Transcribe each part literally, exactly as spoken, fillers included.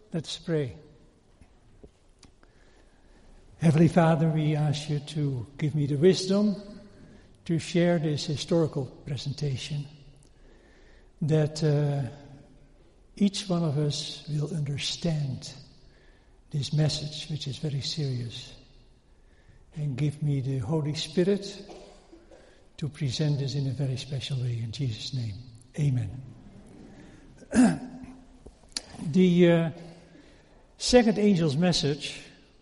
Let's pray. Heavenly Father, we ask you to give me the wisdom to share this historical presentation, that uh, each one of us will understand this message, which is very serious, and give me the Holy Spirit to present this in a very special way. In Jesus' name, amen. The uh, second angel's message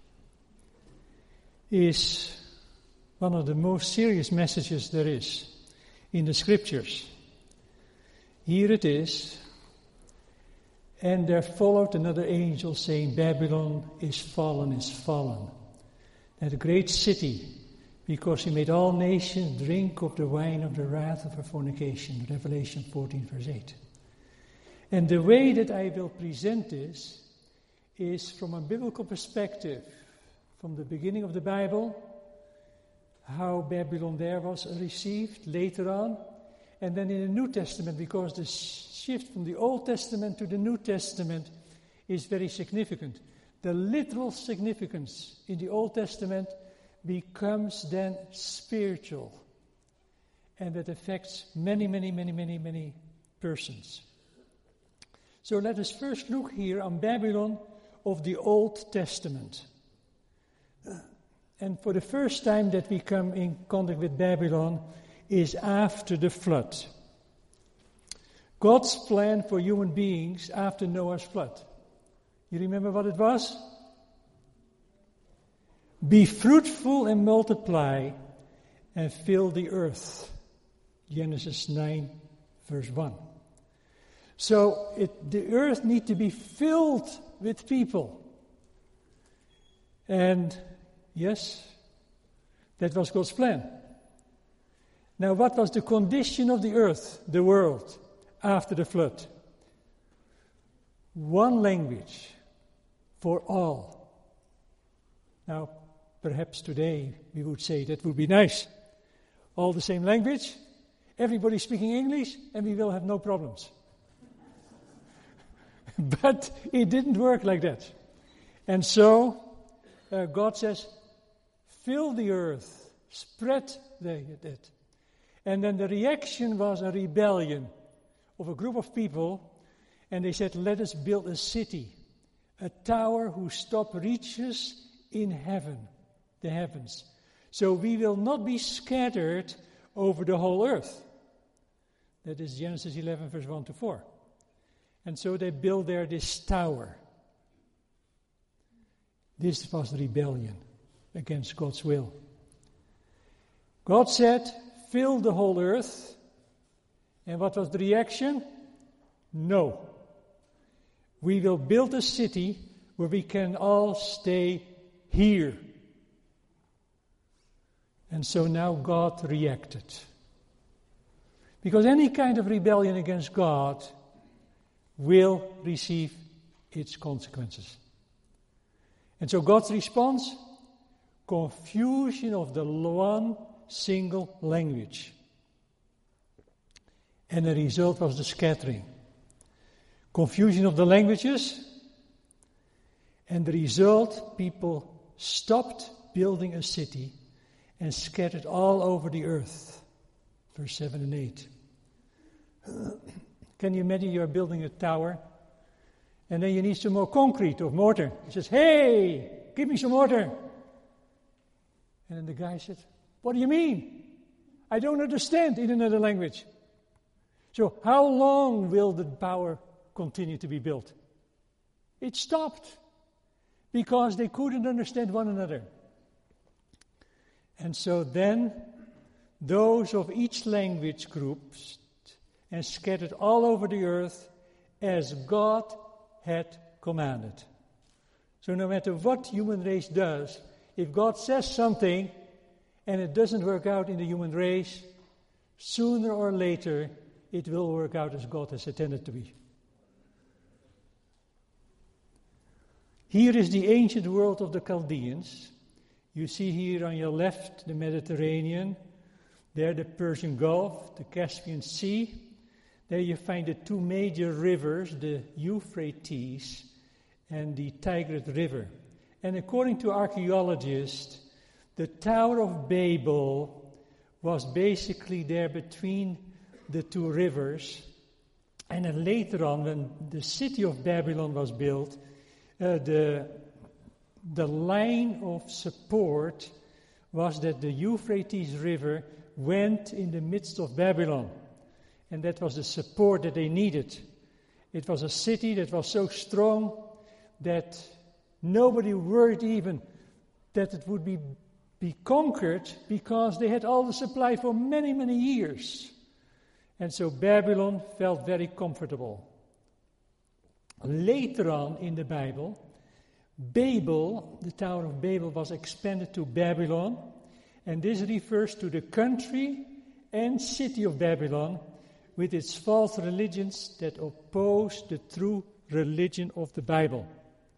is one of the most serious messages there is in the scriptures. Here it is. And there followed another angel saying, Babylon is fallen, is fallen. That great city, because he made all nations drink of the wine of the wrath of her fornication. Revelation fourteen, verse eight. And the way that I will present this is from a biblical perspective, from the beginning of the Bible, how Babylon there was received later on, and then in the New Testament, because the shift from the Old Testament to the New Testament is very significant. The literal significance in the Old Testament becomes then spiritual, and that affects many, many, many, many, many persons. So let us first look here on Babylon of the Old Testament. And for the first time that we come in contact with Babylon is after the flood. God's plan for human beings after Noah's flood. You remember what it was? Be fruitful and multiply and fill the earth. Genesis nine, verse one. So it, the earth needs to be filled with people. And yes, that was God's plan. Now, what was the condition of the earth, the world, after the flood? One language for all. Now, perhaps today we would say that would be nice. All the same language, everybody speaking English, and we will have no problems. But it didn't work like that. And so, uh, God says, fill the earth, spread the, it. And then the reaction was a rebellion of a group of people, and they said, let us build a city, a tower whose top reaches in heaven, the heavens. So we will not be scattered over the whole earth. That is Genesis eleven, verse one to four. And so they built there this tower. This was rebellion against God's will. God said, fill the whole earth. And what was the reaction? No. We will build a city where we can all stay here. And so now God reacted. Because any kind of rebellion against God will receive its consequences. And so God's response? Confusion of the one single language. And the result was the scattering. Confusion of the languages. And the result, people stopped building a city and scattered all over the earth. Verse seven and eight. Can you imagine you're building a tower and then you need some more concrete or mortar? He says, hey, give me some mortar. And then the guy said, what do you mean? I don't understand in another language. So how long will the tower continue to be built? It stopped because they couldn't understand one another. And so then those of each language groups and scattered all over the earth as God had commanded. So no matter what human race does, if God says something and it doesn't work out in the human race, sooner or later it will work out as God has intended to be. Here is the ancient world of the Chaldeans. You see here on your left the Mediterranean, there the Persian Gulf, the Caspian Sea. There you find the two major rivers, the Euphrates and the Tigris River. And according to archaeologists, the Tower of Babel was basically there between the two rivers. And then later on, when the city of Babylon was built, uh, the, the line of support was that the Euphrates River went in the midst of Babylon. And that was the support that they needed. It was a city that was so strong that nobody worried even that it would be, be conquered, because they had all the supply for many, many years. And so Babylon felt very comfortable. Later on in the Bible, Babel, the Tower of Babel, was expanded to Babylon, and this refers to the country and city of Babylon with its false religions that oppose the true religion of the Bible.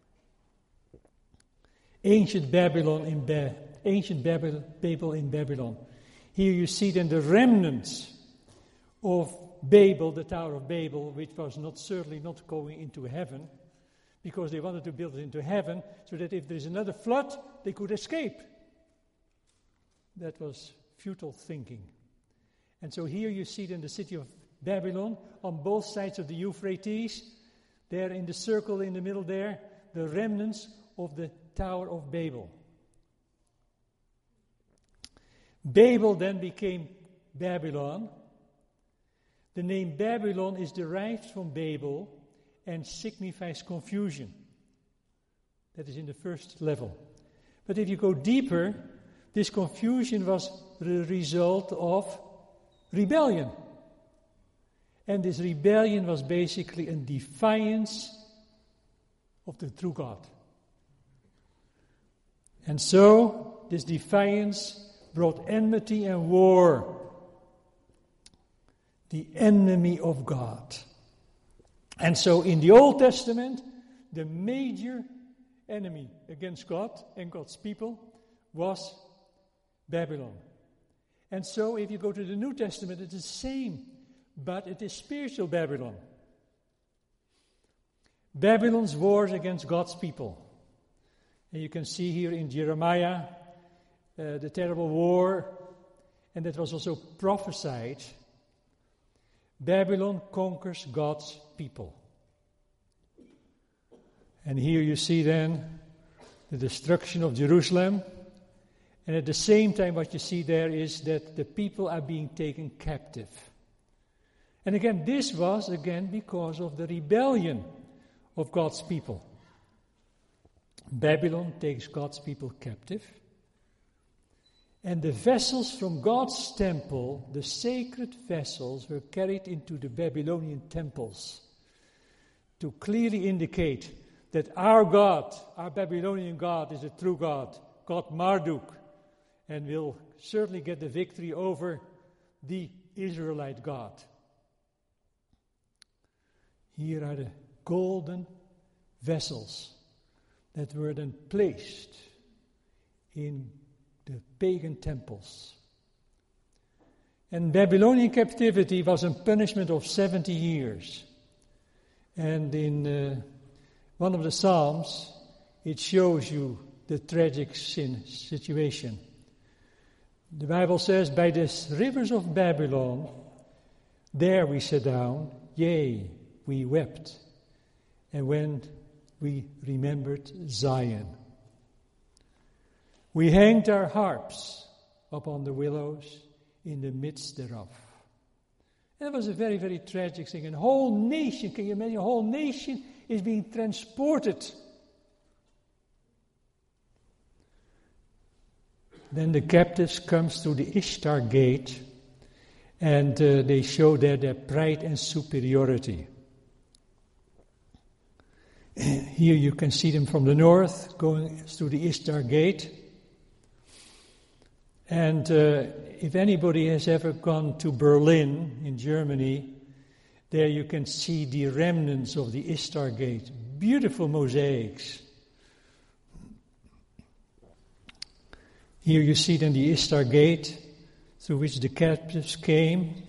Ancient Babylon in ba- ancient Babel, Babel in Babylon. Here you see then the remnants of Babel, the Tower of Babel, which was not certainly not going into heaven, because they wanted to build it into heaven, so that if there is another flood, they could escape. That was futile thinking. And so here you see then the city of Babylon on both sides of the Euphrates, there in the circle in the middle there, the remnants of the Tower of Babel. Babel then became Babylon. The name Babylon is derived from Babel and signifies confusion. That is in the first level. But if you go deeper, this confusion was the result of rebellion. And this rebellion was basically a defiance of the true God. And so, this defiance brought enmity and war. The enemy of God. And so in the Old Testament, the major enemy against God and God's people was Babylon. And so if you go to the New Testament, it's the same, but it is spiritual Babylon. Babylon's wars against God's people. And you can see here in Jeremiah uh, the terrible war, and that was also prophesied. Babylon conquers God's people. And here you see then the destruction of Jerusalem. And at the same time what you see there is that the people are being taken captive. And again, this was again because of the rebellion of God's people. Babylon takes God's people captive. And the vessels from God's temple, the sacred vessels, were carried into the Babylonian temples to clearly indicate that our God, our Babylonian God, is a true God, God Marduk, and will certainly get the victory over the Israelite God. Here are the golden vessels that were then placed in the pagan temples. And Babylonian captivity was a punishment of seventy years. And in uh, one of the Psalms, it shows you the tragic sin situation. The Bible says, by the rivers of Babylon, there we sat down, yea, we wept, and when we remembered Zion. We hanged our harps upon the willows in the midst thereof. And it was a very, very tragic thing. And a whole nation, can you imagine, a whole nation is being transported. Then the captives comes to the Ishtar gate, and uh, they show there their pride and superiority. Here you can see them from the north going through the Ishtar gate. And uh, if anybody has ever gone to Berlin in Germany, there you can see the remnants of the Ishtar gate. Beautiful mosaics. Here you see then the Ishtar gate through which the captives came.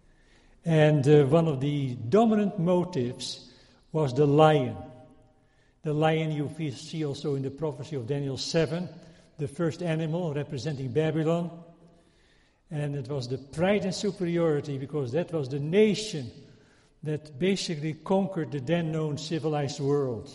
And uh, one of the dominant motives was the lion. The lion you see also in the prophecy of Daniel seven, the first animal representing Babylon. And it was the pride and superiority, because that was the nation that basically conquered the then known civilized world.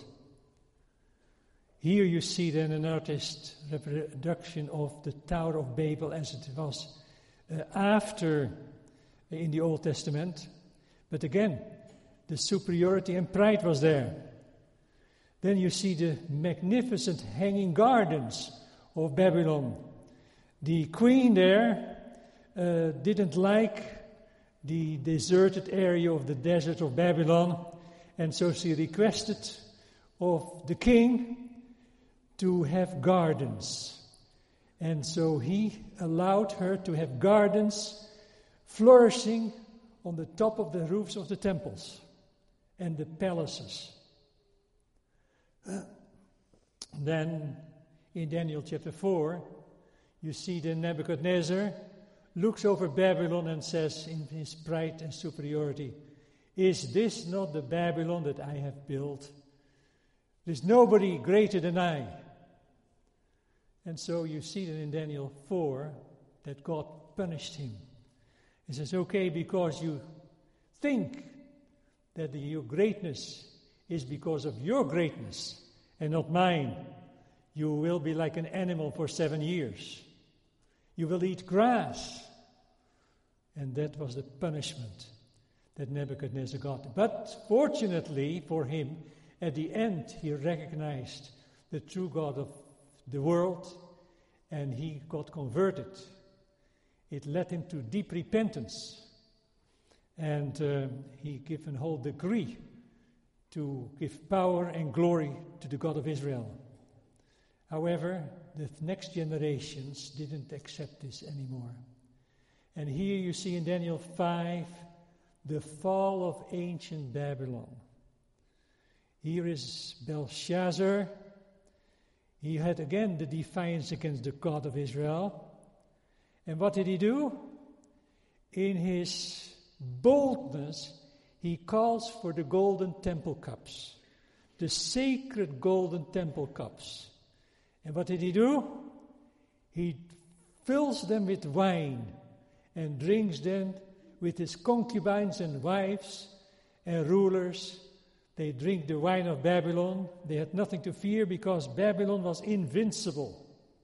Here you see then an artist reproduction of the Tower of Babel as it was uh, after uh, in the Old Testament. But again, the superiority and pride was there. Then you see the magnificent hanging gardens of Babylon. The queen there uh, didn't like the deserted area of the desert of Babylon, and so she requested of the king to have gardens. And so he allowed her to have gardens flourishing on the top of the roofs of the temples and the palaces. Uh, then in Daniel chapter four, you see that Nebuchadnezzar looks over Babylon and says in his pride and superiority, "Is this not the Babylon that I have built? There's nobody greater than I." And so you see that in Daniel four that God punished him. He says, okay, because you think that the, your greatness is because of your greatness and not mine, you will be like an animal for seven years. You will eat grass. And that was the punishment that Nebuchadnezzar got. But fortunately for him, at the end he recognized the true God of the world, and he got converted. It led him to deep repentance, and uh, he gave a whole decree to give power and glory to the God of Israel. However, the next generations didn't accept this anymore. And here you see in Daniel five the fall of ancient Babylon. Here is Belshazzar. He had again the defiance against the God of Israel. And what did he do? In his boldness, he calls for the golden temple cups, the sacred golden temple cups. And what did he do? He fills them with wine and drinks them with his concubines and wives and rulers. They drink the wine of Babylon. They had nothing to fear because Babylon was invincible.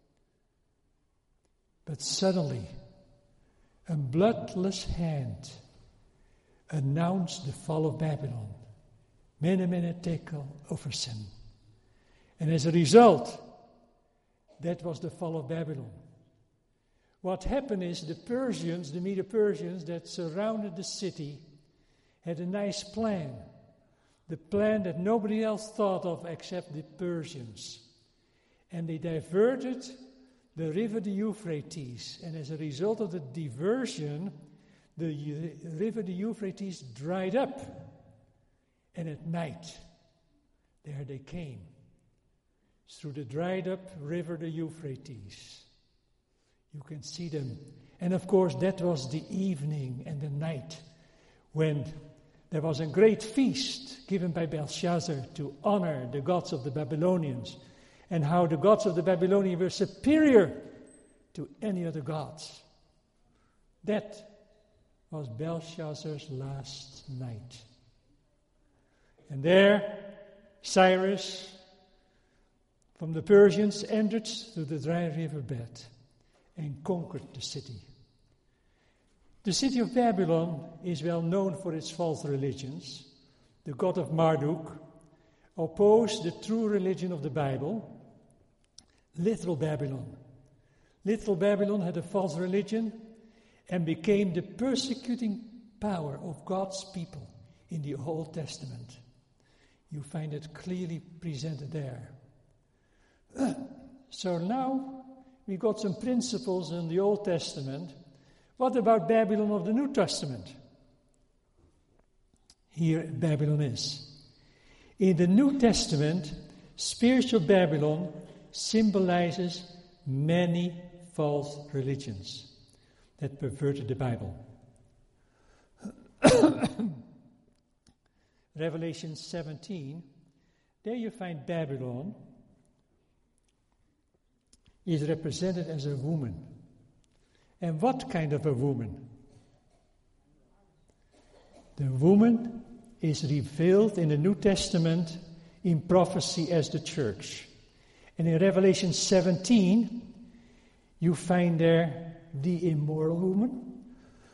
But suddenly, a bloodless hand announced the fall of Babylon. Mene, mene, tekel, Upharsin. And as a result, that was the fall of Babylon. What happened is the Persians, the Medo-Persians that surrounded the city, had a nice plan. The plan that nobody else thought of except the Persians. And they diverted the river, the Euphrates. And as a result of the diversion, the river, the Euphrates, dried up. And at night, there they came. Through the dried up river, the Euphrates. You can see them. And of course, that was the evening and the night when there was a great feast given by Belshazzar to honor the gods of the Babylonians, and how the gods of the Babylonians were superior to any other gods. That was Belshazzar's last night. And there, Cyrus from the Persians entered through the dry riverbed and conquered the city. The city of Babylon is well known for its false religions. The god of Marduk opposed the true religion of the Bible, literal Babylon. Literal Babylon had a false religion and became the persecuting power of God's people in the Old Testament. You find it clearly presented there. So now we got some principles in the Old Testament. What about Babylon of the New Testament? Here Babylon is. In the New Testament, spiritual Babylon symbolizes many false religions that perverted the Bible. Revelation seventeen There you find Babylon is represented as a woman. And what kind of a woman? The woman is revealed in the New Testament in prophecy as the church. And in Revelation seventeen, you find there the immoral woman.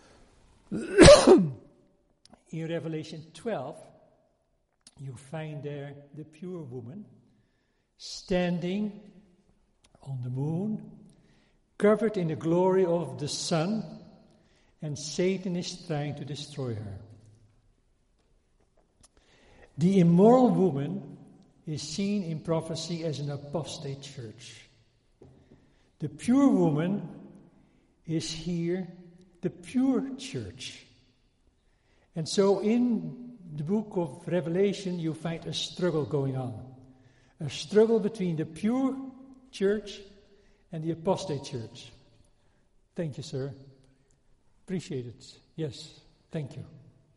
In Revelation twelve, you find there the pure woman standing on the moon, covered in the glory of the sun, and Satan is trying to destroy her. The immoral woman is seen in prophecy as an apostate church. The pure woman is here the pure church. And so in the book of Revelation you find a struggle going on. A struggle between the pure church and the apostate church. Thank you, sir. Appreciate it. Yes, thank you.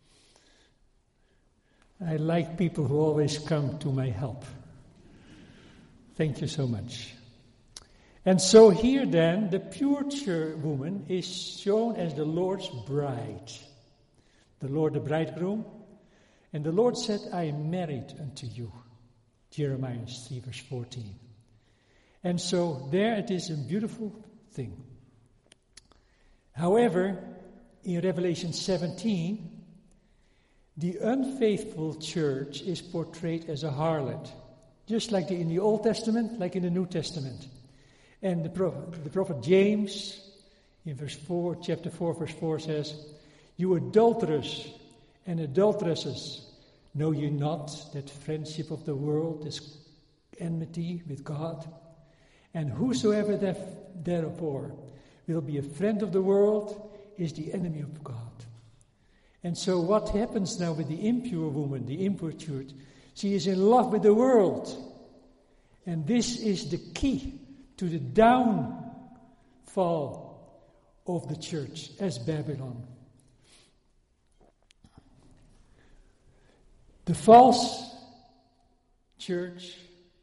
I like people who always come to my help. Thank you so much. And so here then, the pure church woman is shown as the Lord's bride. The Lord the bridegroom. And the Lord said, I am married unto you. Jeremiah three verse fourteen. And so there it is a beautiful thing. However, in Revelation seventeen, the unfaithful church is portrayed as a harlot, just like in the Old Testament, like in the New Testament. And the prophet, the prophet James, in verse four, chapter four, verse four says, you adulterers and adulteresses, know you not that friendship of the world is enmity with God? And whosoever therefore will be a friend of the world is the enemy of God. And so what happens now with the impure woman, the impure church? She is in love with the world. And this is the key to the downfall of the church as Babylon. The false church,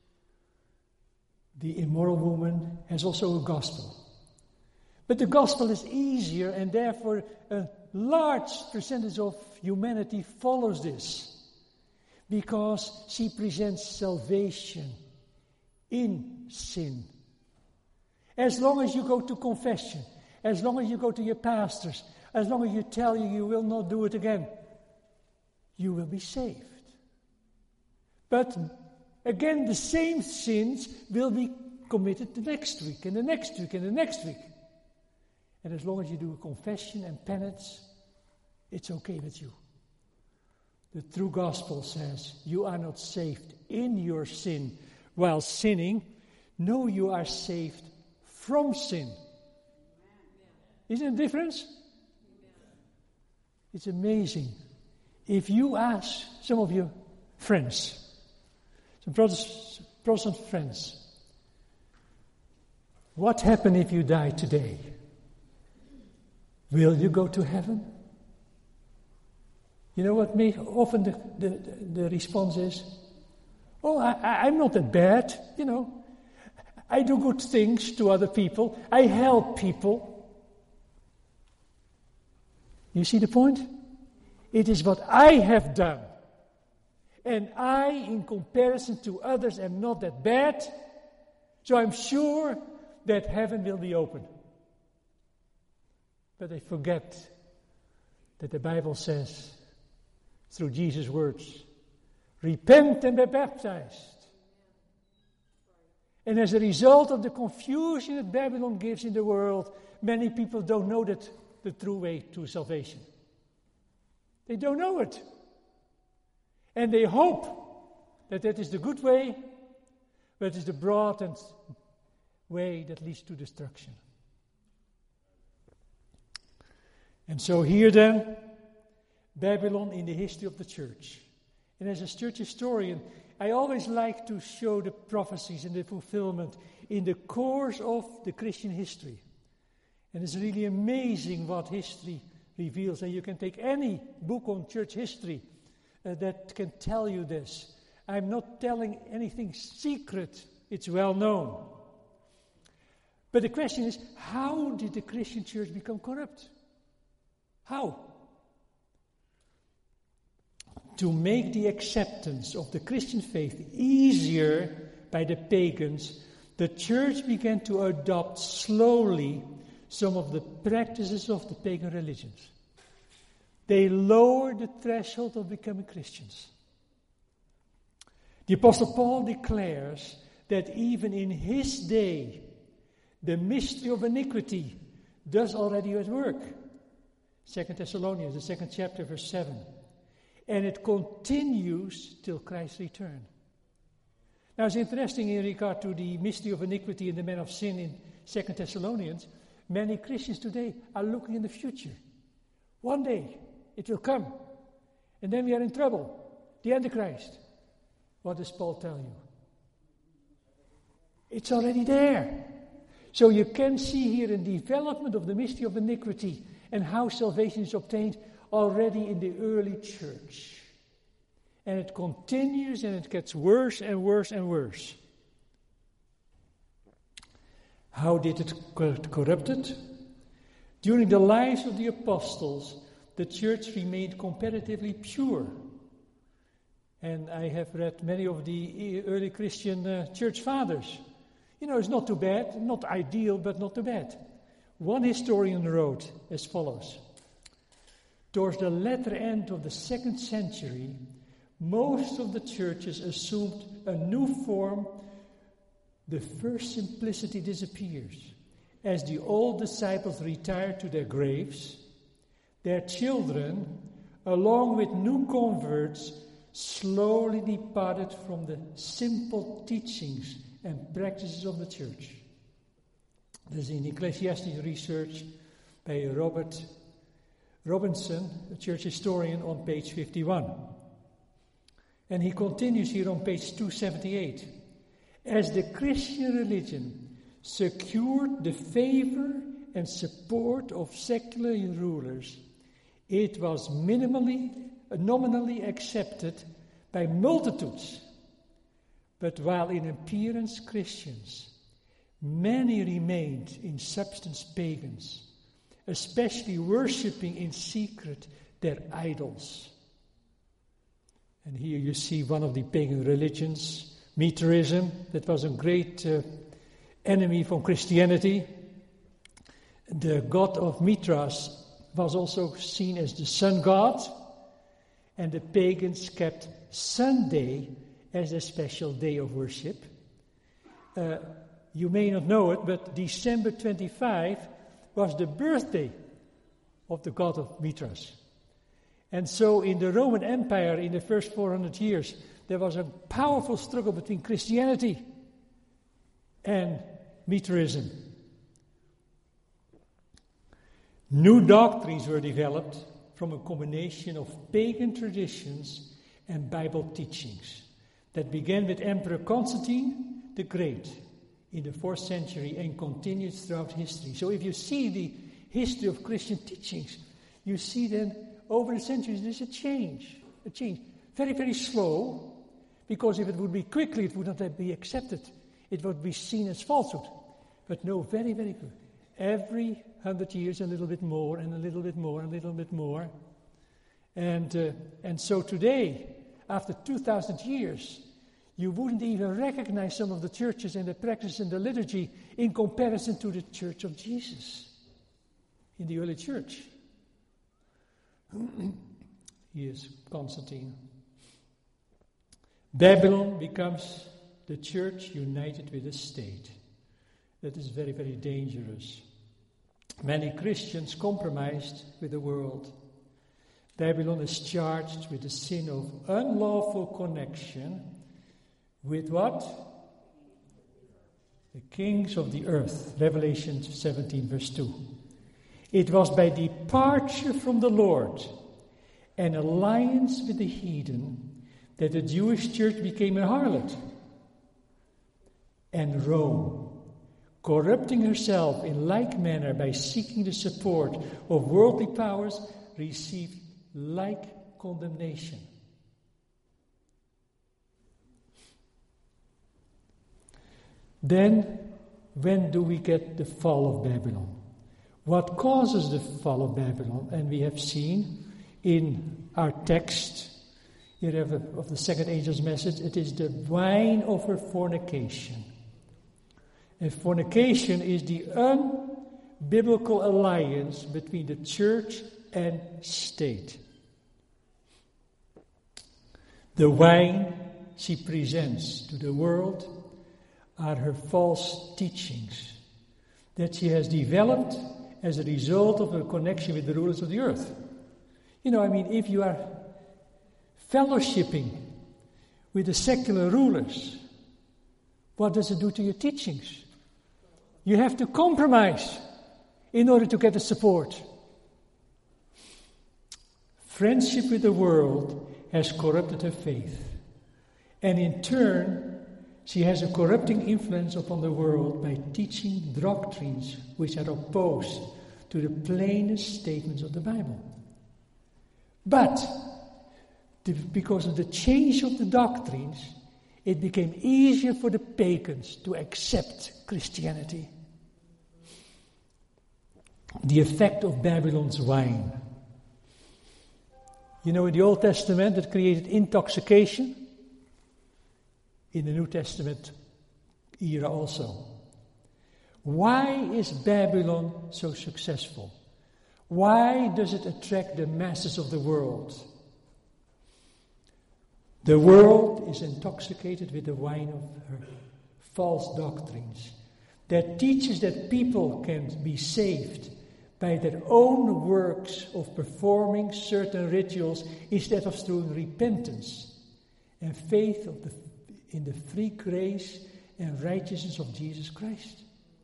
the immoral woman, has also a gospel. But the gospel is easier, and therefore a large percentage of humanity follows this, because she presents salvation in sin. As long as you go to confession, as long as you go to your pastors, as long as you tell you you will not do it again, you will be saved. But again, the same sins will be committed the next week, and the next week, and the next week. And as long as you do a confession and penance, it's okay with you. The true gospel says you are not saved in your sin while sinning. No, you are saved from sin. Isn't it a difference? It's amazing. If you ask some of your friends, some Protestant friends, what happened if you die today? Will you go to heaven? You know what me often the, the, the response is? Oh, I, I'm not that bad, you know. I do good things to other people. I help people. You see the point? It is what I have done. And I, in comparison to others, am not that bad. So I'm sure that heaven will be open. But they forget that the Bible says, through Jesus' words, repent and be baptized. And as a result of the confusion that Babylon gives in the world, many people don't know that the true way to salvation. They don't know it. And they hope that that is the good way, but it is the broad and way that leads to destruction. And so here then, Babylon in the history of the church. And as a church historian, I always like to show the prophecies and the fulfillment in the course of the Christian history. And it's really amazing what history reveals. And you can take any book on church history uh, that can tell you this. I'm not telling anything secret. It's well known. But the question is, how did the Christian church become corrupt? How? To make the acceptance of the Christian faith easier by the pagans, the church began to adopt slowly some of the practices of the pagan religions. They lowered the threshold of becoming Christians. The Apostle Paul declares that even in his day, the mystery of iniquity does already at work. Second Thessalonians, the second chapter, verse seven. And it continues till Christ's return. Now it's interesting in regard to the mystery of iniquity and the man of sin in Second Thessalonians, many Christians today are looking in the future. One day it will come, and then we are in trouble. The Antichrist. What does Paul tell you? It's already there. So you can see here a development of the mystery of iniquity and how salvation is obtained already in the early church. And it continues and it gets worse and worse and worse. How did it get corrupted? During the lives of the apostles, the church remained comparatively pure. And I have read many of the early Christian uh, church fathers. You know, it's not too bad, not ideal, but not too bad. One historian wrote as follows. Towards the latter end of the second century, most of the churches assumed a new form. The first simplicity disappears. As the old disciples retired to their graves, their children, along with new converts, slowly departed from the simple teachings and practices of the church. This is in Ecclesiastes Research by Robert Robinson, a church historian, on page fifty-one. And he continues here on page two seventy-eight. As the Christian religion secured the favor and support of secular rulers, it was minimally, nominally accepted by multitudes. But while in appearance Christians, many remained in substance pagans, especially worshipping in secret their idols. And here you see one of the pagan religions, Mithraism, that was a great uh, enemy from Christianity. The god of Mithras was also seen as the sun god, and the pagans kept Sunday as a special day of worship. Uh, you may not know it, but December twenty-fifth was the birthday of the god of Mithras. And so in the Roman Empire in the first four hundred years, there was a powerful struggle between Christianity and Mithraism. New doctrines were developed from a combination of pagan traditions and Bible teachings that began with Emperor Constantine the Great in the fourth century and continued throughout history. So if you see the history of Christian teachings, you see then over the centuries there's a change, a change. Very, very slow, because if it would be quickly, it would not be accepted. It would be seen as falsehood. But no, very, very good. Every hundred years, a little bit more, and a little bit more, and a little bit more. And uh, and so today, after two thousand years, you wouldn't even recognize some of the churches and the practice and the liturgy in comparison to the Church of Jesus in the early church. Here's Constantine. Babylon becomes the church united with the state. That is very, very dangerous. Many Christians compromised with the world. Babylon is charged with the sin of unlawful connection with what? The kings of the earth. Revelation seventeen, verse two. It was by departure from the Lord and alliance with the heathen that the Jewish church became a harlot. And Rome, corrupting herself in like manner by seeking the support of worldly powers, received like condemnation. Then, when do we get the fall of Babylon? What causes the fall of Babylon? And we have seen in our text, here have a, of the second angel's message, it is the wine of her fornication. And fornication is the unbiblical alliance between the church and state. The wine she presents to the world are her false teachings that she has developed as a result of her connection with the rulers of the earth. You know, I mean, if you are fellowshipping with the secular rulers, what does it do to your teachings? You have to compromise in order to get the support. Friendship with the world has corrupted her faith. And in turn, she has a corrupting influence upon the world by teaching doctrines which are opposed to the plainest statements of the Bible. But, the, because of the change of the doctrines, it became easier for the pagans to accept Christianity. The effect of Babylon's wine. You know, in the Old Testament, it created intoxication. In the New Testament era also. Why is Babylon so successful? Why does it attract the masses of the world? The world is intoxicated with the wine of her false doctrines that teaches that people can be saved by their own works of performing certain rituals instead of through repentance and faith of the in the free grace and righteousness of Jesus Christ.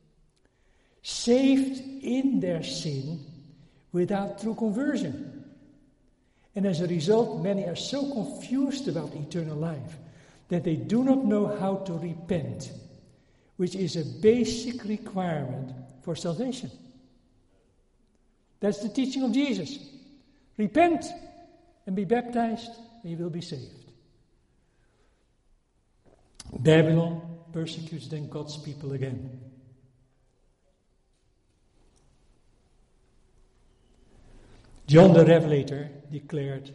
Saved in their sin without true conversion. And as a result, many are so confused about eternal life that they do not know how to repent, which is a basic requirement for salvation. That's the teaching of Jesus. Repent and be baptized, and you will be saved. Babylon persecutes then God's people again. John the Revelator declared,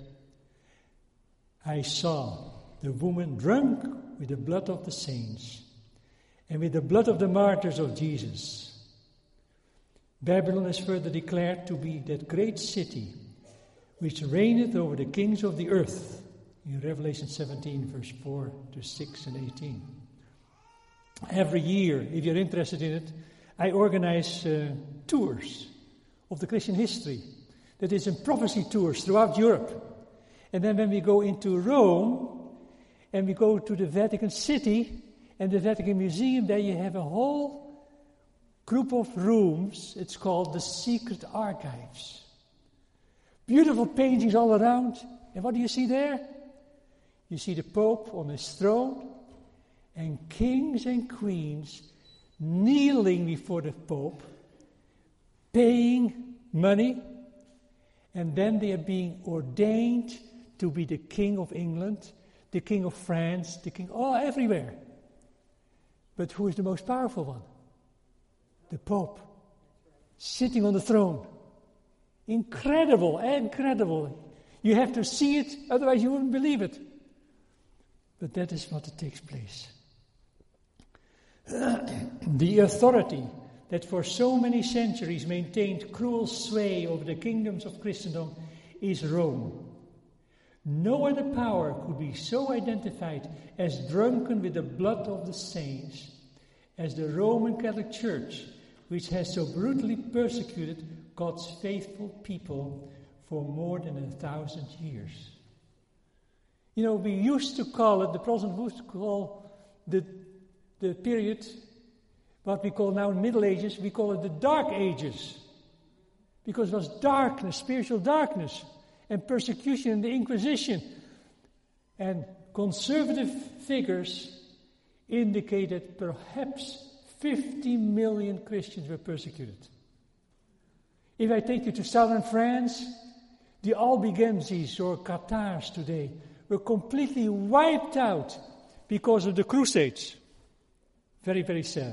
I saw the woman drunk with the blood of the saints and with the blood of the martyrs of Jesus. Babylon is further declared to be that great city which reigneth over the kings of the earth. In Revelation seventeen, verse four to six and eighteen. Every year, if you're interested in it, I organize uh, tours of the Christian history. That is in prophecy tours throughout Europe. And then when we go into Rome, and we go to the Vatican City, and the Vatican Museum, there you have a whole group of rooms. It's called the Secret Archives. Beautiful paintings all around. And what do you see there? You see the Pope on his throne, and kings and queens kneeling before the Pope, paying money, and then they are being ordained to be the King of England, the King of France, the King, all everywhere. But who is the most powerful one? The Pope, sitting on the throne. Incredible, incredible. You have to see it, otherwise you wouldn't believe it. But that is what takes place. The authority that for so many centuries maintained cruel sway over the kingdoms of Christendom is Rome. No other power could be so identified as drunken with the blood of the saints as the Roman Catholic Church, which has so brutally persecuted God's faithful people for more than a thousand years. You know, we used to call it, the Protestant used to call the, the period, what we call now Middle Ages, we call it the Dark Ages. Because it was darkness, spiritual darkness, and persecution in the Inquisition. And conservative figures indicate that perhaps fifty million Christians were persecuted. If I take you to southern France, the Albigenses or Catars today were completely wiped out because of the Crusades. Very, very sad.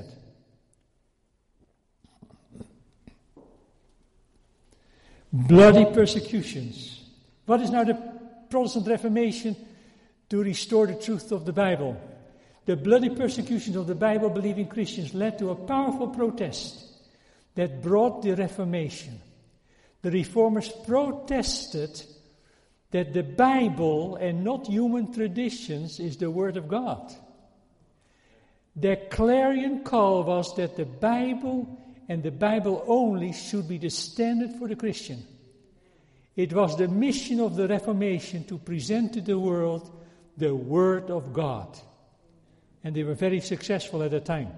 Bloody persecutions. What is now the Protestant Reformation to restore the truth of the Bible? The bloody persecutions of the Bible-believing Christians led to a powerful protest that brought the Reformation. The Reformers protested that the Bible and not human traditions is the Word of God. Their clarion call was that the Bible and the Bible only should be the standard for the Christian. It was the mission of the Reformation to present to the world the Word of God. And they were very successful at that time.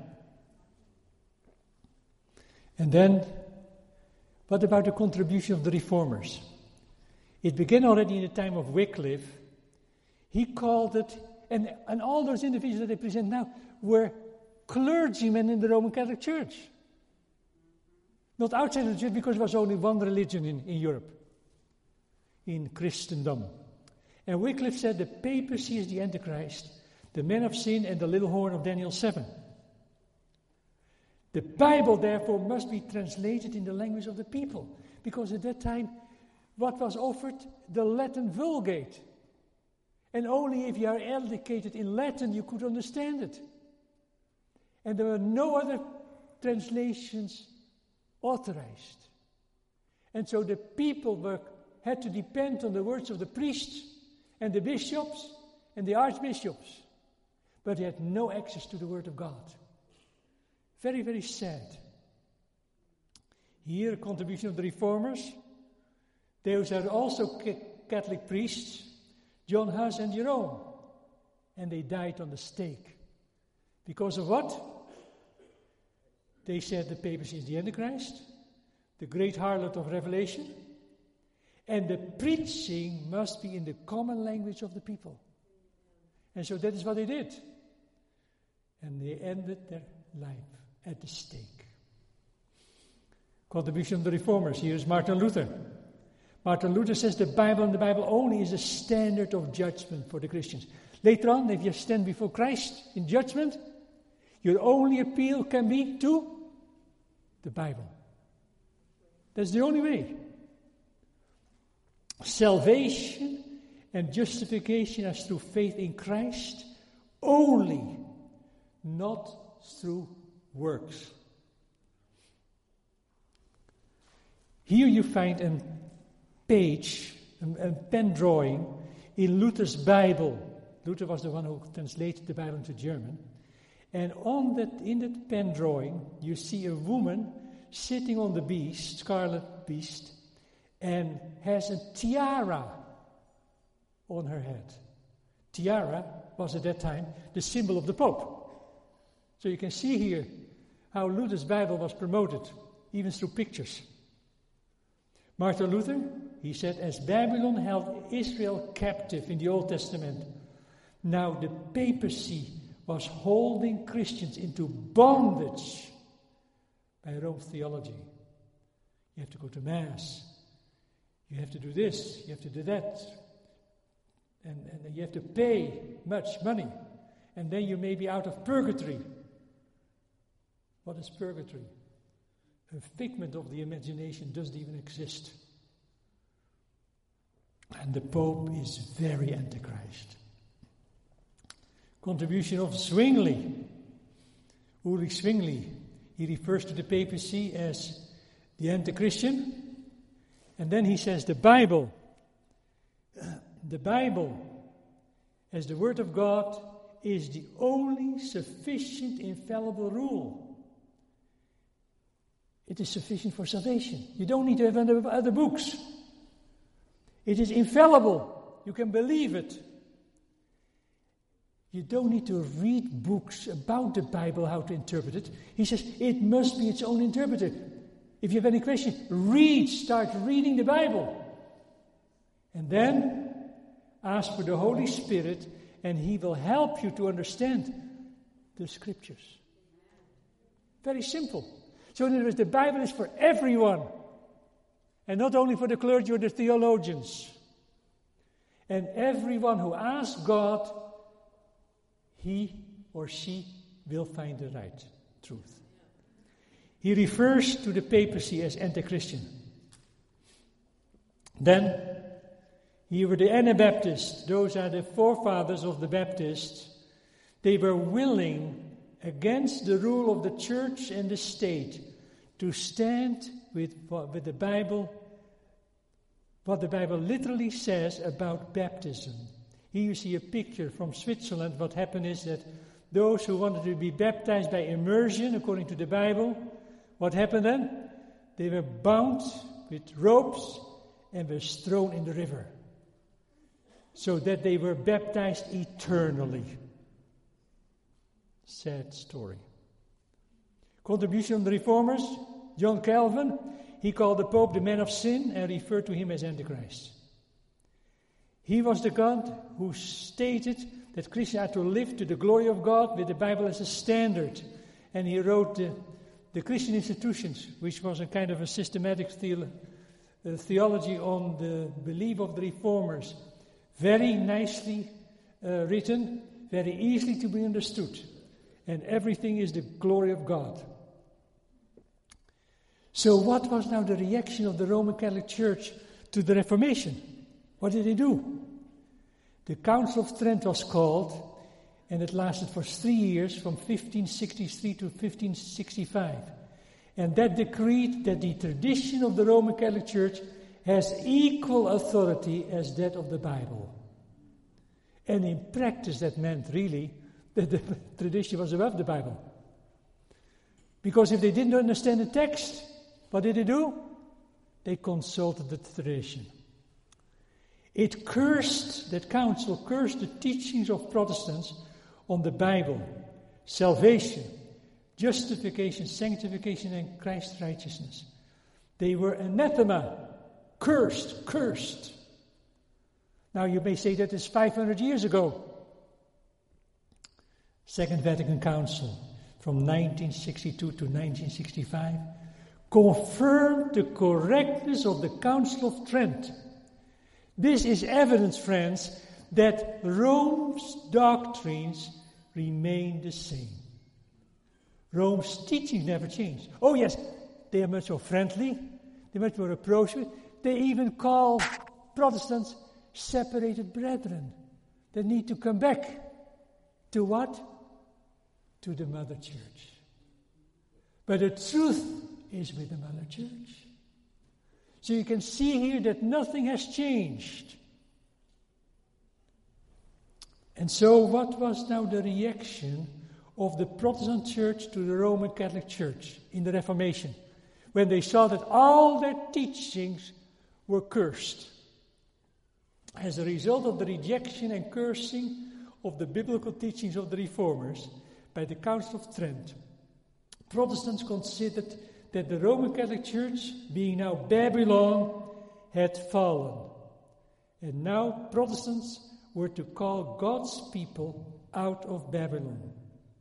And then, what about the contribution of the Reformers? It began already in the time of Wycliffe. He called it, and, and all those individuals that they present now were clergymen in the Roman Catholic Church. Not outside of the church, because there was only one religion in, in Europe, in Christendom. And Wycliffe said the papacy is the Antichrist, the man of sin, and the little horn of Daniel seven. The Bible, therefore, must be translated in the language of the people, because at that time, what was offered? The Latin Vulgate. And only if you are educated in Latin, you could understand it. And there were no other translations authorized. And so the people were, had to depend on the words of the priests and the bishops and the archbishops. But they had no access to the Word of God. Very, very sad. Here, a contribution of the Reformers. Those are also Catholic priests, John Huss and Jerome. And they died on the stake. Because of what? They said the papacy is the Antichrist, the great harlot of Revelation, and the preaching must be in the common language of the people. And so that is what they did. And they ended their life at the stake. Contribution of the Reformers. Here is Martin Luther. Martin Luther says the Bible and the Bible only is a standard of judgment for the Christians. Later on, if you stand before Christ in judgment, your only appeal can be to the Bible. That's the only way. Salvation and justification is through faith in Christ only, not through works. Here you find a page, a, a pen drawing in Luther's Bible. Luther was the one who translated the Bible into German. And on that, in that pen drawing, you see a woman sitting on the beast, scarlet beast, and has a tiara on her head. Tiara was at that time the symbol of the Pope. So you can see here how Luther's Bible was promoted, even through pictures. Martin Luther, he said, as Babylon held Israel captive in the Old Testament, now the papacy was holding Christians into bondage by Rome's theology. You have to go to Mass. You have to do this. You have to do that. And, and you have to pay much money. And then you may be out of purgatory. What is purgatory? A figment of the imagination doesn't even exist. And the Pope is very Antichrist. Contribution of Zwingli. Ulrich Zwingli. He refers to the papacy as the anti-Christian. And then he says the Bible. The Bible, as the Word of God, is the only sufficient infallible rule. It is sufficient for salvation. You don't need to have other, other books. It is infallible. You can believe it. You don't need to read books about the Bible, how to interpret it. He says it must be its own interpreter. If you have any question, read, start reading the Bible. And then ask for the Holy Spirit, and He will help you to understand the Scriptures. Very simple. So in other words, the Bible is for everyone, and not only for the clergy or the theologians. And everyone who asks God, he or she will find the right truth. He refers to the papacy as anti-Christian. Then, here were the Anabaptists. Those are the forefathers of the Baptists. They were willing, against the rule of the church and the state, to stand with, with the Bible, what the Bible literally says about baptism. Here you see a picture from Switzerland. What happened is that those who wanted to be baptized by immersion, according to the Bible, what happened then? They were bound with ropes and were thrown in the river, so that they were baptized eternally. Sad story. Contribution of the Reformers, John Calvin, he called the Pope the man of sin and referred to him as Antichrist. He was the God who stated that Christians are to live to the glory of God with the Bible as a standard. And he wrote the, the Christian Institutions, which was a kind of a systematic the, uh, theology on the belief of the Reformers. Very nicely uh, written, very easily to be understood. And everything is the glory of God. So what was now the reaction of the Roman Catholic Church to the Reformation? What did they do? The Council of Trent was called, and it lasted for three years, from fifteen sixty-three to fifteen sixty-five. And that decreed that the tradition of the Roman Catholic Church has equal authority as that of the Bible. And in practice that meant really that the tradition was above the Bible. Because if they didn't understand the text, what did they do? They consulted the tradition. It cursed, that council cursed the teachings of Protestants on the Bible, salvation, justification, sanctification, and Christ's righteousness. They were anathema, cursed, cursed. Now you may say that is five hundred years ago. Second Vatican Council from nineteen sixty-two to nineteen sixty-five confirmed the correctness of the Council of Trent. This is evidence, friends, that Rome's doctrines remain the same. Rome's teachings never changed. Oh yes, they are much more friendly, they are much more approachable. They even call Protestants separated brethren. They need to come back to what? To the Mother Church. But the truth is with the Mother Church. So you can see here that nothing has changed. And so what was now the reaction of the Protestant Church to the Roman Catholic Church in the Reformation, when they saw that all their teachings were cursed? As a result of the rejection and cursing of the biblical teachings of the Reformers by the Council of Trent, Protestants considered that the Roman Catholic Church, being now Babylon, had fallen. And now Protestants were to call God's people out of Babylon.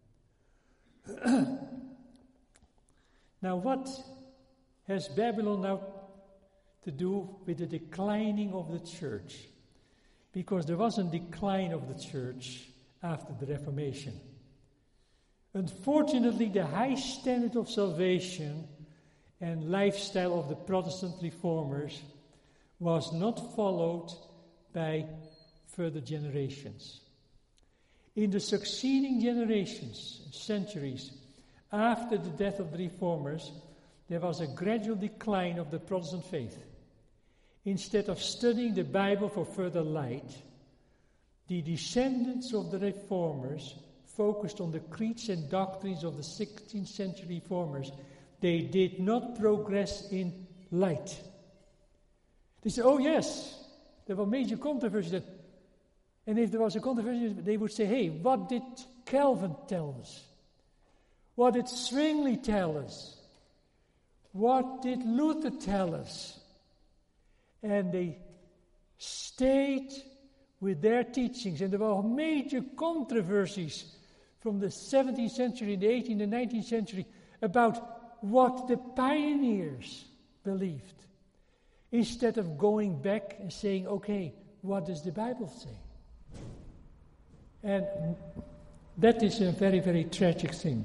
Now what has Babylon now to do with the declining of the church? Because there was a decline of the church after the Reformation. Unfortunately, the high standard of salvation and lifestyle of the Protestant reformers was not followed by further generations. In the succeeding generations, centuries, after the death of the reformers, there was a gradual decline of the Protestant faith. Instead of studying the Bible for further light, the descendants of the reformers focused on the creeds and doctrines of the sixteenth century reformers. They did not progress in light. They said, oh yes, there were major controversies. That, and if there was a controversy, they would say, hey, what did Calvin tell us? What did Zwingli tell us? What did Luther tell us? And they stayed with their teachings. And there were major controversies from the seventeenth century, the eighteenth and nineteenth century about what the pioneers believed, instead of going back and saying, okay, what does the Bible say? And That is a very, very tragic thing.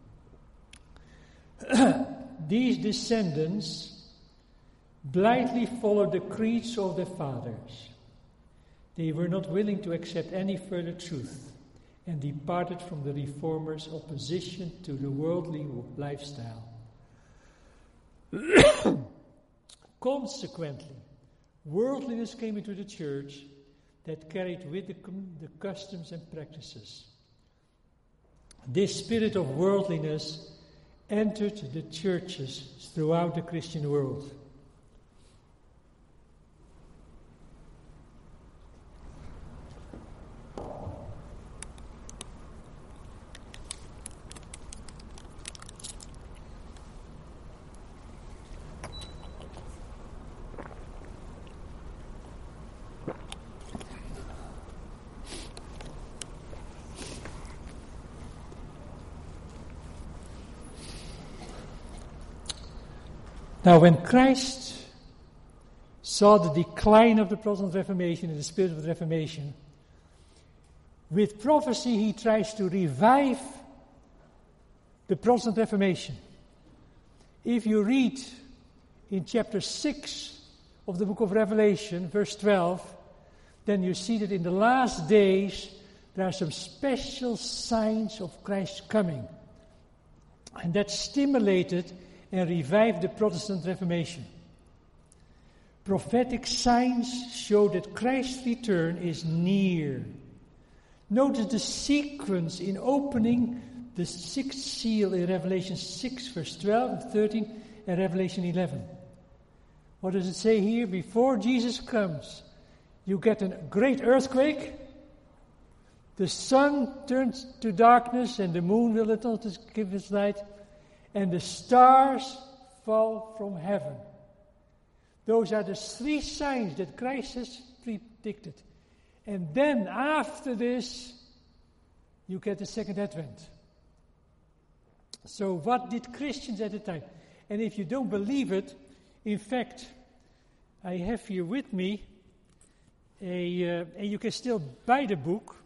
These descendants blindly followed the creeds of their fathers. They were not willing to accept any further truth and departed from the reformers' opposition to the worldly lifestyle. Consequently, worldliness came into the church that carried with it the customs and practices. This spirit of worldliness entered the churches throughout the Christian world. Now, when Christ saw the decline of the Protestant Reformation and the spirit of the Reformation, with prophecy he tries to revive the Protestant Reformation. If you read in chapter six of the book of Revelation, verse twelve, then you see that in the last days there are some special signs of Christ's coming. And that stimulated and revived the Protestant Reformation. Prophetic signs show that Christ's return is near. Notice the sequence in opening the sixth seal in Revelation six, verse twelve and thirteen, and Revelation eleven. What does it say here? Before Jesus comes, you get a great earthquake, the sun turns to darkness, and the moon will not give its light, and the stars fall from heaven. Those are the three signs that Christ has predicted. And then after this, you get the second advent. So what did Christians at the time? And if you don't believe it, in fact, I have here with me, a, uh, and you can still buy the book.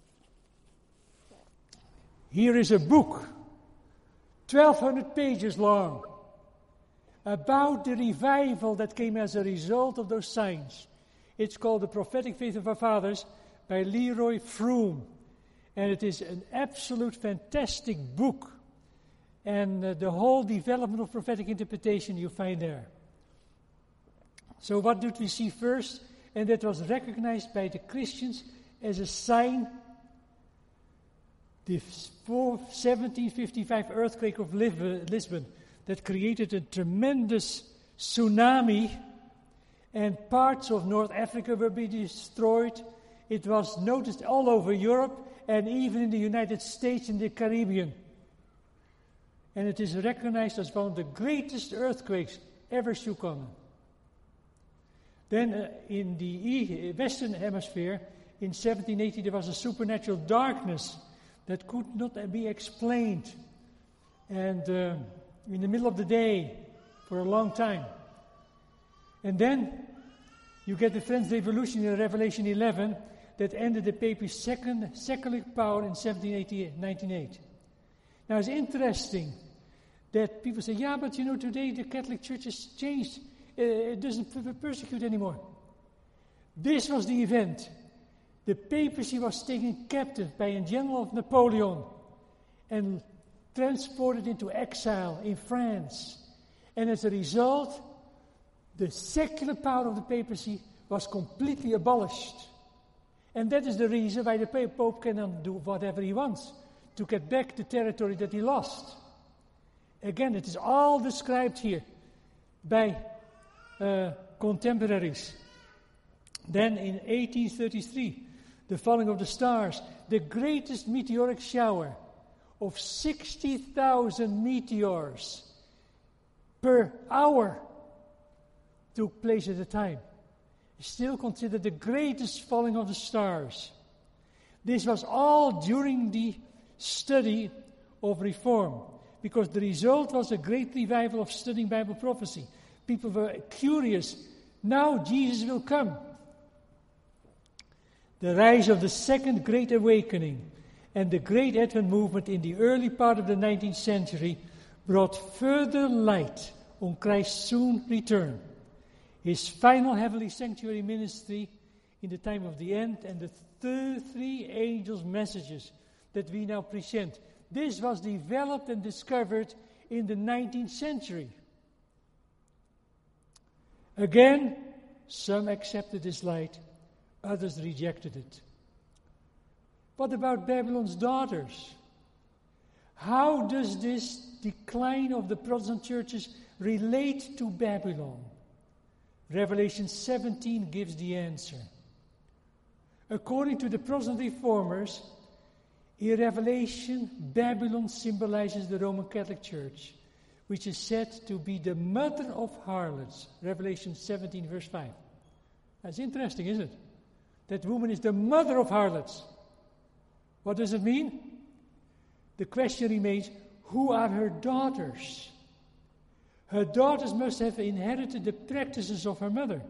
Here is a book, twelve hundred pages long, about the revival that came as a result of those signs. It's called The Prophetic Faith of Our Fathers by Leroy Froom. And it is an absolute fantastic book. And uh, the whole development of prophetic interpretation you find there. So what did we see first? And that was recognized by the Christians as a sign. The seventeen fifty-five earthquake of Lisbon that created a tremendous tsunami, and parts of North Africa were being destroyed. It was noticed all over Europe and even in the United States and the Caribbean. And it is recognized as one of the greatest earthquakes ever struck on. Then uh, in the e- Western Hemisphere, in seventeen eighty, there was a supernatural darkness that could not be explained. And uh, in the middle of the day, for a long time. And then you get the French Revolution in Revelation eleven that ended the Papacy's second secular power in seventeen eighty-eight, nineteen oh eight. Now it's interesting that people say, yeah, but you know, today the Catholic Church has changed. Uh, it doesn't persecute anymore. This was the event. The papacy was taken captive by a general of Napoleon and transported into exile in France. And as a result, the secular power of the papacy was completely abolished. And that is the reason why the Pope cannot do whatever he wants to get back the territory that he lost. Again, it is all described here by uh, contemporaries. Then in eighteen thirty-three, the falling of the stars, the greatest meteoric shower of sixty thousand meteors per hour took place at the time. Still considered the greatest falling of the stars. This was all during the study of Reform, because the result was a great revival of studying Bible prophecy. People were curious. Now Jesus will come. The rise of the second great awakening and the great Advent movement in the early part of the nineteenth century brought further light on Christ's soon return, his final heavenly sanctuary ministry in the time of the end, and the th- three angels' messages that we now present. This was developed and discovered in the nineteenth century. Again, some accepted this light, others rejected it. What about Babylon's daughters? How does this decline of the Protestant churches relate to Babylon? Revelation seventeen gives the answer. According to the Protestant reformers, in Revelation, Babylon symbolizes the Roman Catholic Church, which is said to be the mother of harlots. Revelation seventeen, verse five. That's interesting, isn't it? That woman is the mother of harlots. What does it mean? The question remains, who are her daughters? Her daughters must have inherited the practices of her mother.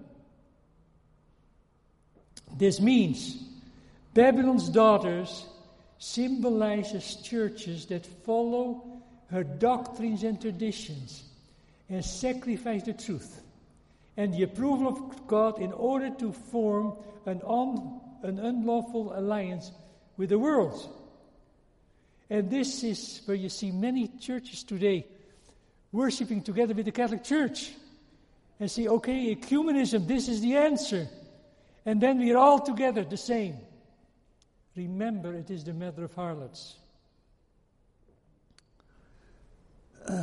This means Babylon's daughters symbolizes churches that follow her doctrines and traditions and sacrifice the truth and the approval of God in order to form an, un, an unlawful alliance with the world. And this is where you see many churches today worshiping together with the Catholic Church and say, okay, ecumenism, this is the answer. And then we are all together the same. Remember, it is the mother of harlots. Uh,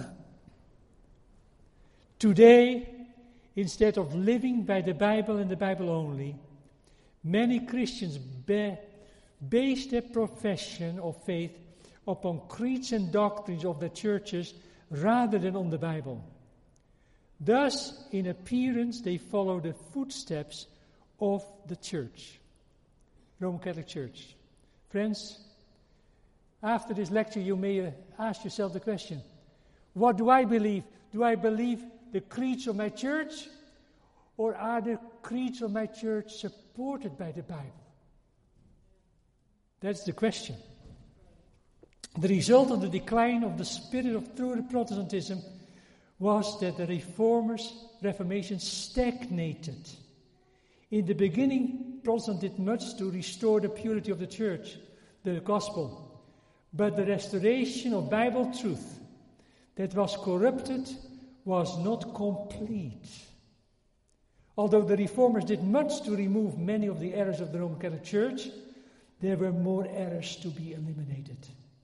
today, instead of living by the Bible and the Bible only, many Christians ba- base their profession of faith upon creeds and doctrines of the churches rather than on the Bible. Thus, in appearance, they follow the footsteps of the church, Roman Catholic Church. Friends, after this lecture you may uh, ask yourself the question, what do I believe? Do I believe the creeds of my church, or are the creeds of my church supported by the Bible? That's the question. The result of the decline of the spirit of true Protestantism was that the Reformers' Reformation stagnated. In the beginning, Protestants did much to restore the purity of the church, the gospel. But the restoration of Bible truth that was corrupted was not complete. Although the Reformers did much to remove many of the errors of the Roman Catholic Church, there were more errors to be eliminated.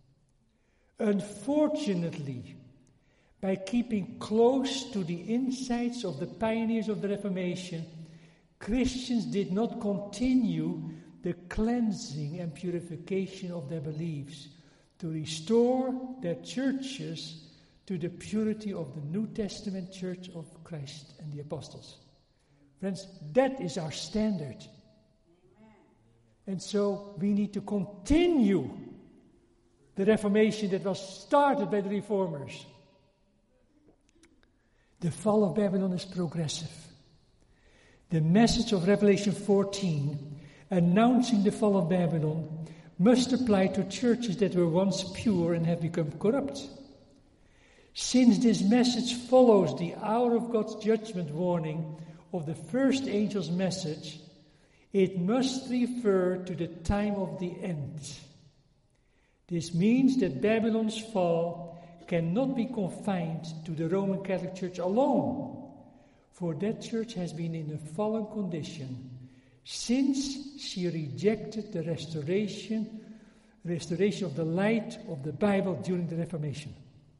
Unfortunately, by keeping close to the insights of the pioneers of the Reformation, Christians did not continue the cleansing and purification of their beliefs to restore their churches to the purity of the New Testament Church of Christ and the Apostles. Friends, that is our standard. Amen. And so we need to continue the Reformation that was started by the Reformers. The fall of Babylon is progressive. The message of Revelation fourteen, announcing the fall of Babylon, must apply to churches that were once pure and have become corrupt. Since this message follows the hour of God's judgment warning of the first angel's message, it must refer to the time of the end. This means that Babylon's fall cannot be confined to the Roman Catholic Church alone, for that church has been in a fallen condition since she rejected the restoration, restoration of the light of the Bible during the Reformation.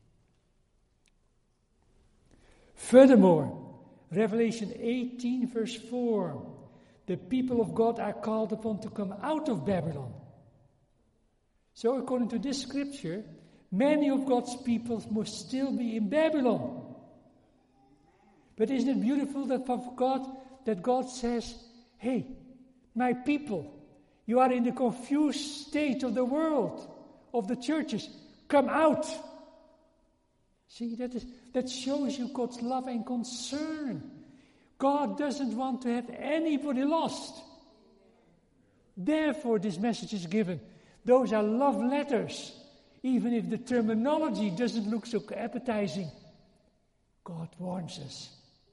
Furthermore, Revelation eighteen, verse four, the people of God are called upon to come out of Babylon. So according to this scripture, many of God's people must still be in Babylon. But isn't it beautiful that of God, that God says, hey, my people, you are in the confused state of the world, of the churches. Come out. See, that is that shows you God's love and concern. God doesn't want to have anybody lost. Therefore, this message is given, Those are love letters, even if the terminology doesn't look so appetizing. God warns us.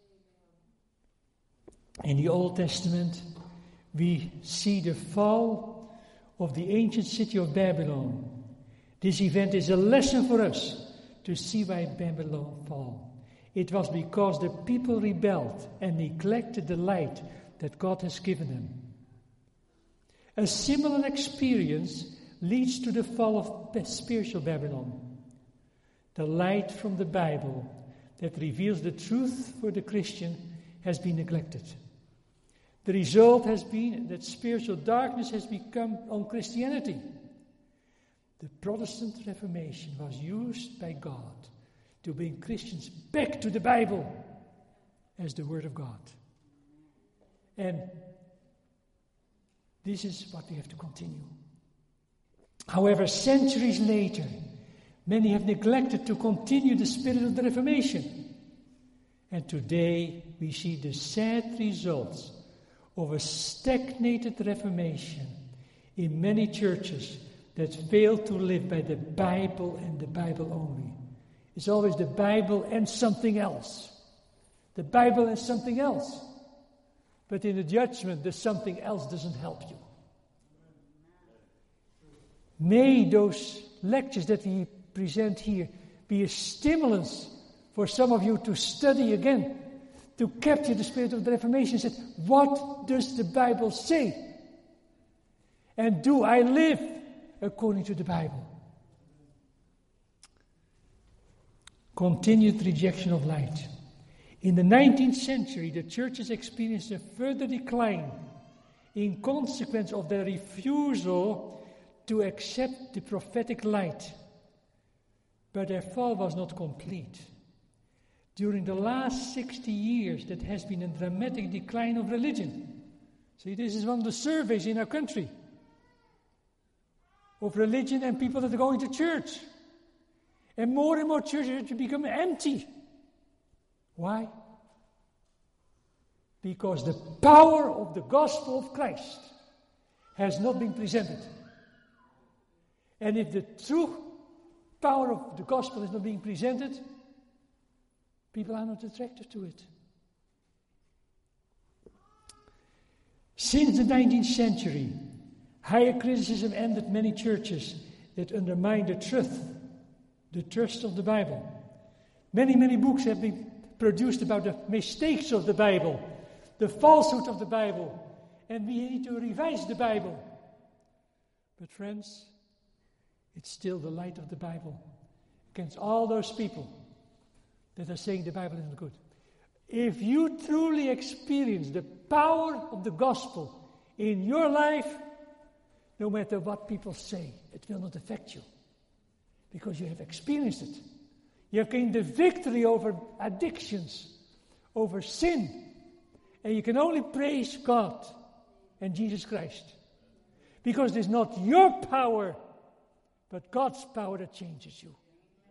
In the Old Testament, we see the fall of the ancient city of Babylon. This event is a lesson for us to see why Babylon fell. It was because the people rebelled and neglected the light that God has given them. A similar experience leads to the fall of spiritual Babylon. The light from the Bible that reveals the truth for the Christian has been neglected. The result has been that spiritual darkness has become on Christianity. The Protestant Reformation was used by God to bring Christians back to the Bible as the Word of God. And this is what we have to continue. However, centuries later, many have neglected to continue the spirit of the Reformation. And today we see the sad results of a stagnated Reformation in many churches that fail to live by the Bible and the Bible only. It's always the Bible and something else. The Bible and something else. But in the judgment, the something else doesn't help you. May those lectures that we present here be a stimulus for some of you to study again, to capture the spirit of the Reformation. Said, what does the Bible say? And do I live according to the Bible? Continued rejection of light. In the nineteenth century, the churches experienced a further decline in consequence of their refusal to accept the prophetic light. But their fall was not complete. During the last sixty years, there has been a dramatic decline of religion. See, this is one of the surveys in our country of religion and people that are going to church. And more and more churches have become empty. Why? Because the power of the gospel of Christ has not been presented. And if the true power of the gospel is not being presented, people are not attracted to it. Since the nineteenth century, higher criticism entered many churches that undermine the truth, the trust of the Bible. Many, many books have been produced about the mistakes of the Bible, the falsehood of the Bible, and we need to revise the Bible. But friends, it's still the light of the Bible against all those people that are saying the Bible isn't good. If you truly experience the power of the gospel in your life, no matter what people say, it will not affect you. Because you have experienced it. You have gained the victory over addictions, over sin. And you can only praise God and Jesus Christ. Because it's not your power, but God's power that changes you.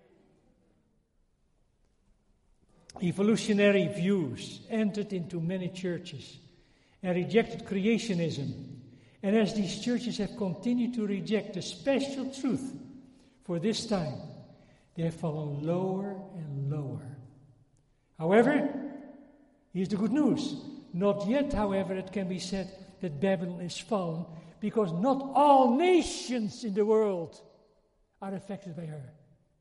Evolutionary views entered into many churches and rejected creationism. And as these churches have continued to reject the special truth for this time, they have fallen lower and lower. However, here's the good news. Not yet, however, it can be said that Babylon is fallen, because not all nations in the world are affected by her.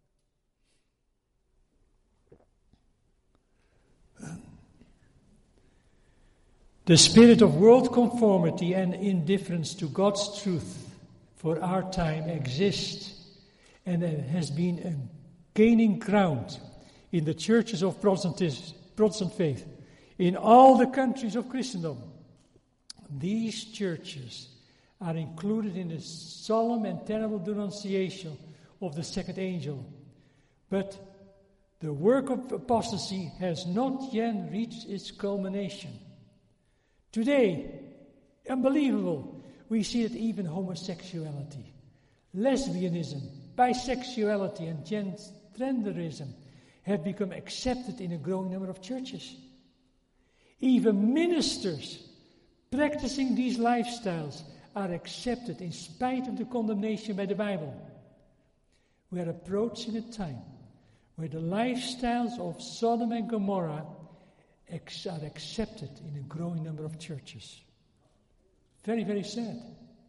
The spirit of world conformity and indifference to God's truth for our time exists and has been gaining ground in the churches of Protestant faith, in all the countries of Christendom. These churches are included in the solemn and terrible denunciation of the second angel. But the work of apostasy has not yet reached its culmination. Today, unbelievable, we see that even homosexuality, lesbianism, bisexuality and genderism have become accepted in a growing number of churches. Even ministers practicing these lifestyles are accepted in spite of the condemnation by the Bible. We are approaching a time where the lifestyles of Sodom and Gomorrah ex- are accepted in a growing number of churches. Very, very sad.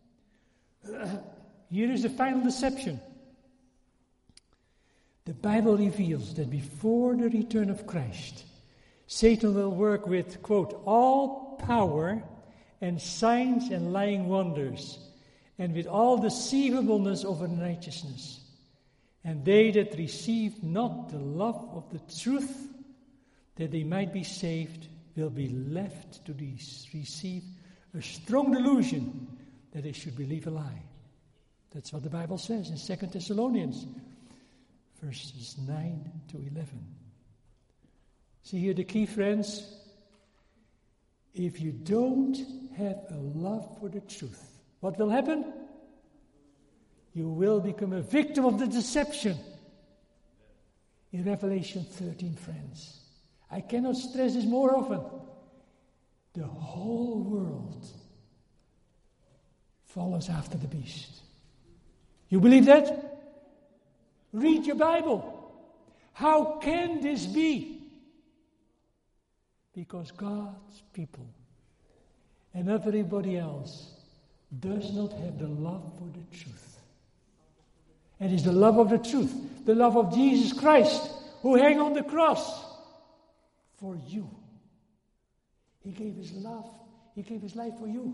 Here is the final deception. The Bible reveals that before the return of Christ, Satan will work with, quote, all power and signs and lying wonders, and with all deceivableness of unrighteousness. And they that receive not the love of the truth, that they might be saved, will be left to receive a strong delusion that they should believe a lie. That's what the Bible says in Second Thessalonians, verses nine to eleven. See here the key, friends. If you don't have a love for the truth, what will happen? You will become a victim of the deception. In Revelation thirteen, friends, I cannot stress this more often. The whole world follows after the beast. You believe that? Read your Bible. How can this be? Because God's people and everybody else does not have the love for the truth. It is the love of the truth, the love of Jesus Christ, who hung on the cross for you. He gave his love, he gave his life for you.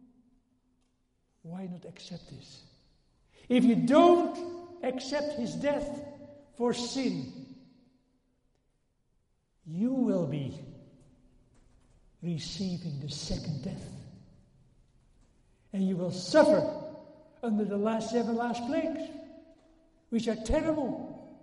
Why not accept this? If you don't accept his death for sin, you will be receiving the second death. And you will suffer under the last seven last plagues, which are terrible.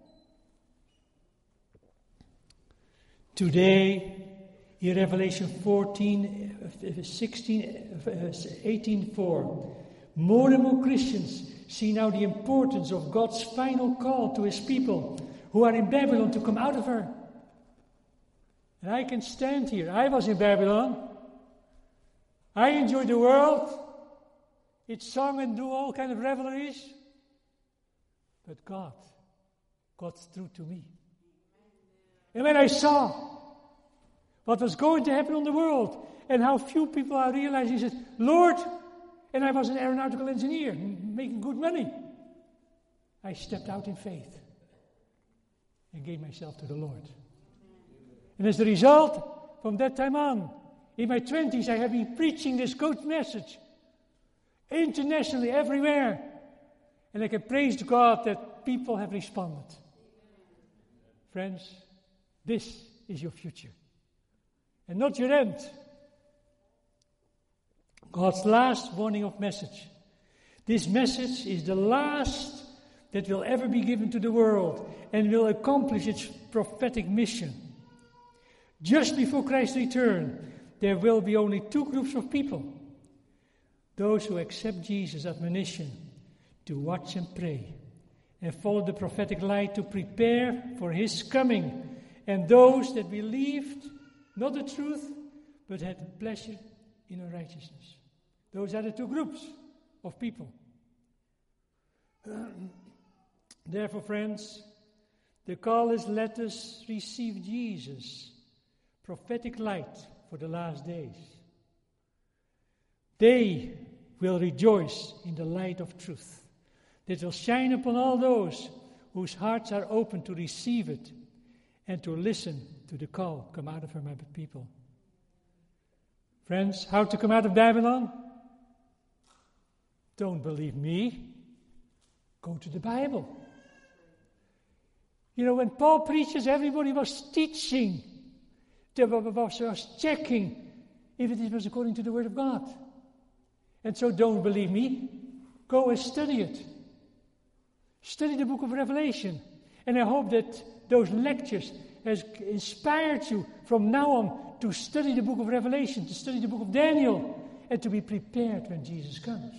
Today, in Revelation fourteen, sixteen, eighteen four, more and more Christians see now the importance of God's final call to his people who are in Babylon to come out of her. And I can stand here. I was in Babylon. I enjoyed the world. It sung and do all kind of revelries. But God got through to me. And when I saw what was going to happen on the world and how few people are realizing, I said, Lord, and I was an aeronautical engineer making good money. I stepped out in faith and gave myself to the Lord. And as a result, from that time on, in my twenties, I have been preaching this good message internationally, everywhere. And I can praise God that people have responded. Friends, this is your future. And not your end. God's last warning of message. This message is the last that will ever be given to the world and will accomplish its prophetic mission. Just before Christ's return, there will be only two groups of people. Those who accept Jesus' admonition to watch and pray and follow the prophetic light to prepare for his coming, and those that believed not the truth but had pleasure in unrighteousness. Those are the two groups of people. Therefore, friends, the call is, let us receive Jesus, prophetic light for the last days. They will rejoice in the light of truth that will shine upon all those whose hearts are open to receive it and to listen to the call, come out of her, my people. Friends, how to come out of Babylon? Don't believe me. Go to the Bible. You know, when Paul preaches, everybody was teaching. They was checking if it was according to the Word of God. And so don't believe me. Go and study it. Study the book of Revelation. And I hope that those lectures has inspired you from now on to study the book of Revelation, to study the book of Daniel, and to be prepared when Jesus comes.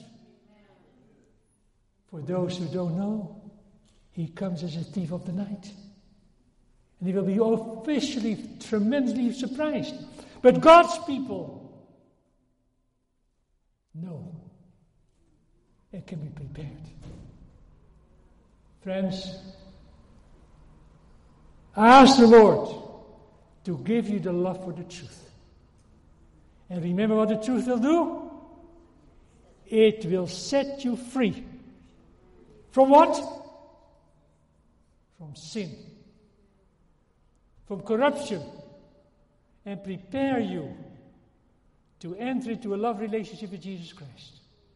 For those who don't know, he comes as a thief of the night. And he will be officially tremendously surprised. But God's people know and can be prepared. Friends, ask the Lord to give you the love for the truth. And remember what the truth will do? It will set you free. From what? From sin. From corruption. And prepare you to enter into a love relationship with Jesus Christ.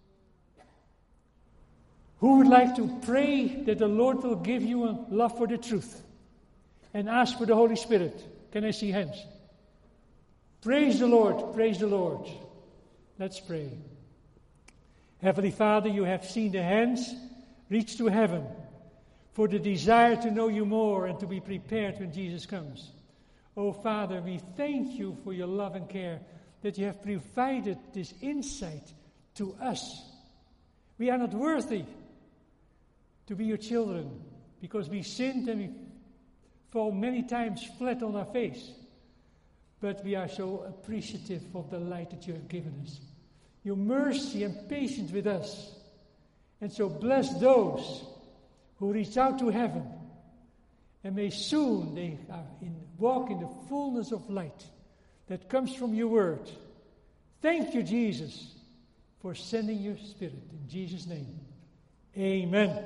Who would like to pray that the Lord will give you a love for the truth? And ask for the Holy Spirit. Can I see hands? Praise the Lord, praise the Lord. Let's pray. Heavenly Father, you have seen the hands reach to heaven for the desire to know you more and to be prepared when Jesus comes. Oh Father, we thank you for your love and care that you have provided this insight to us. We are not worthy to be your children because we sinned and we fall many times flat on our face. But we are so appreciative of the light that you have given us. Your mercy and patience with us. And so bless those who reach out to heaven. And may soon they are in, walk in the fullness of light that comes from your word. Thank you, Jesus, for sending your Spirit. In Jesus' name, amen.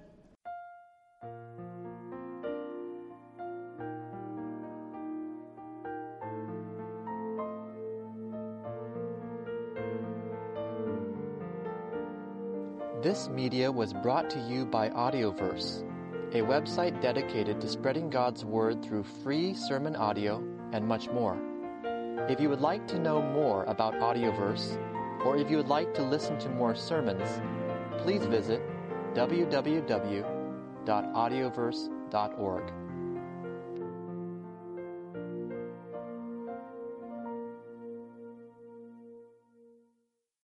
This media was brought to you by Audioverse, a website dedicated to spreading God's Word through free sermon audio and much more. If you would like to know more about Audioverse, or if you would like to listen to more sermons, please visit w w w dot audioverse dot org.